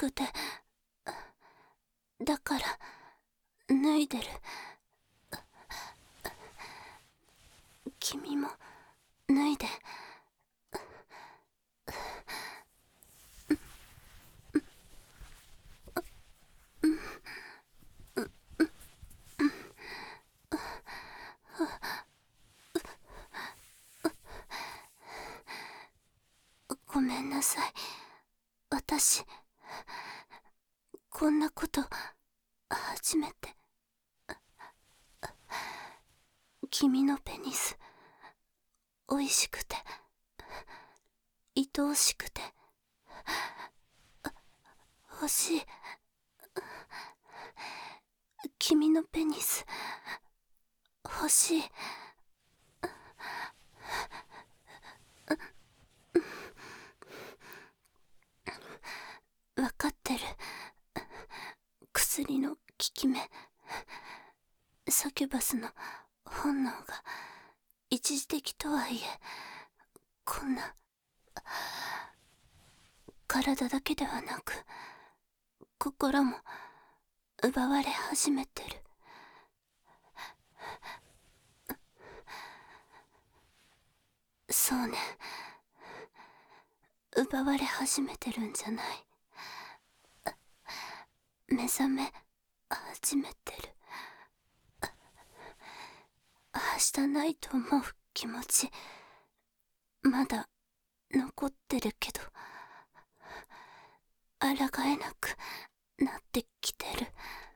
くて、だから脱いでる。君も脱いで。ごめんなさい。私、こんなこと初めて。君のペニス、おいしくて、愛おしくて、欲しい。君のペニス、欲しい。わかってる。薬の効き目。サキュバスの本能が一時的とはいえ、こんな体だけではなく心も奪われ始めてる。そうね、奪われ始めてるんじゃない。目覚め始めてる。明日ないと思う気持ちまだ残ってるけど、抗えなくなってきてる。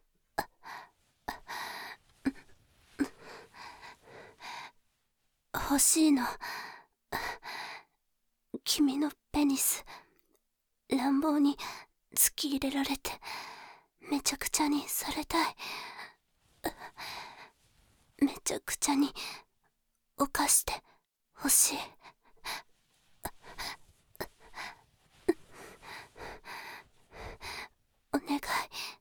欲しいの、君のペニス。乱暴に突き入れられてめちゃくちゃにされたい。めちゃくちゃに犯してほしい。お願い、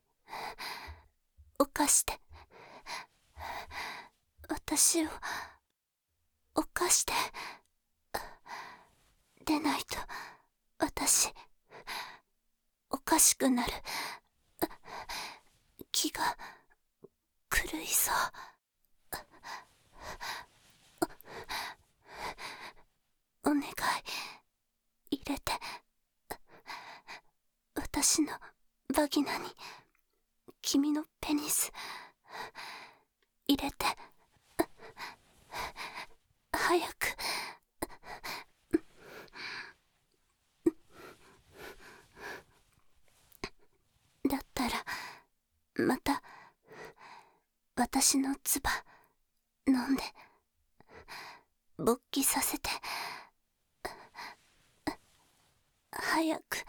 犯して。私を犯して。でないと私おかしくなる。気が狂いそう。お願い、入れて。私のバギナに君のペニス入れて。早く。だったらまた私の唾飲んで勃起させて。早く。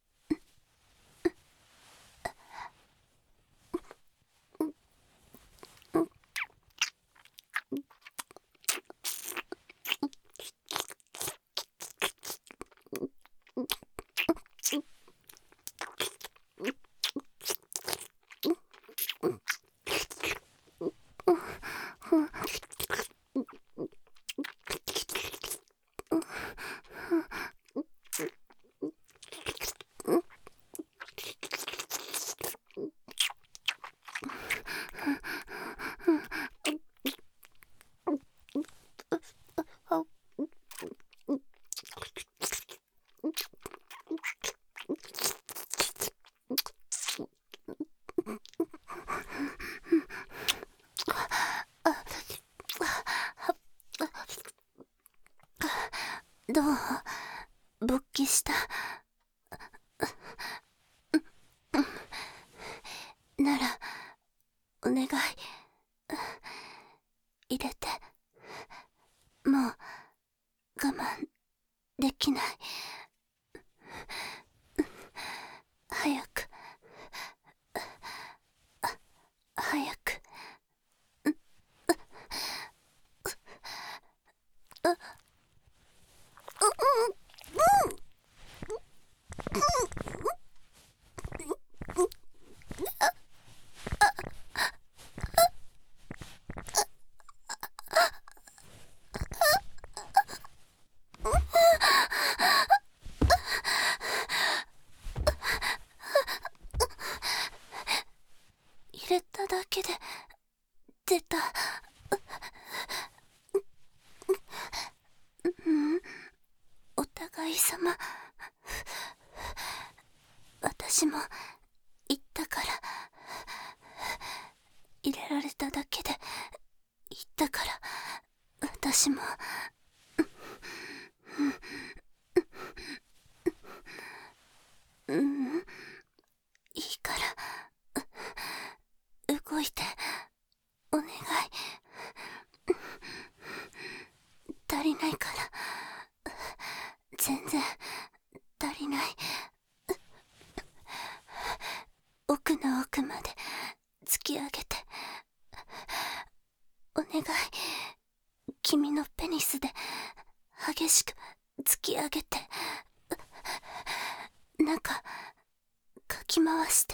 どう？勃起した？ならお願い、入れて。もう我慢できない。早く、早く。 願い様。私も言ったから、入れられただけで言ったから、私もいいから動いてお願い。足りないから、全然足りない。奥の奥まで突き上げてお願い。君のペニスで激しく突き上げて、中かき回して、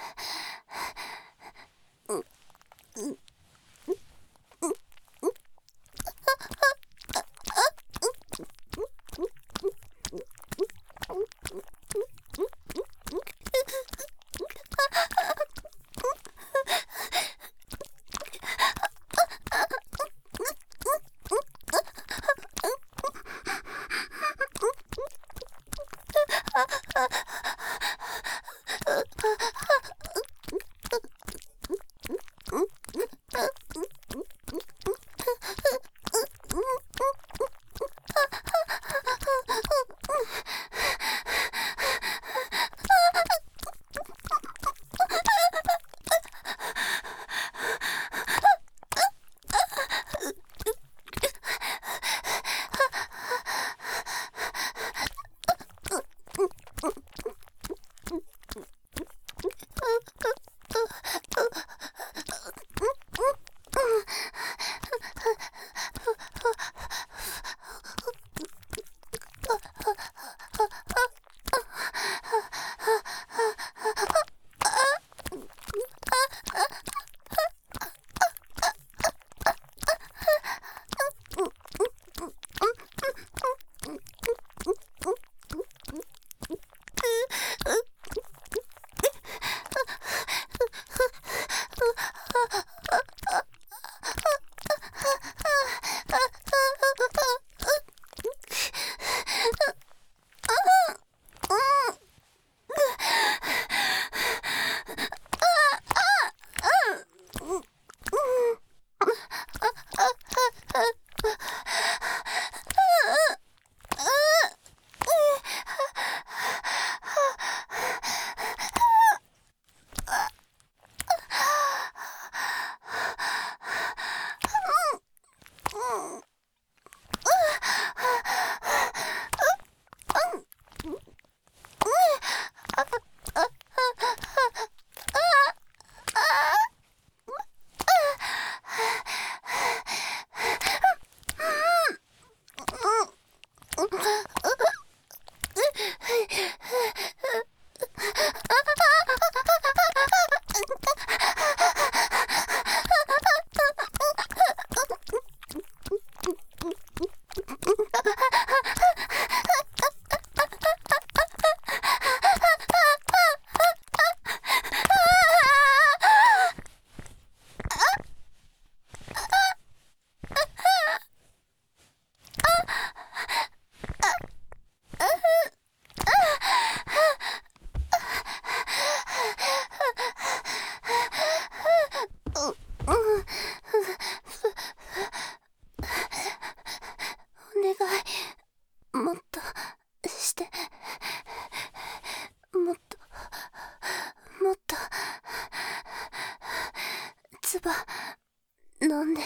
もっとして、もっともっと唾飲んで。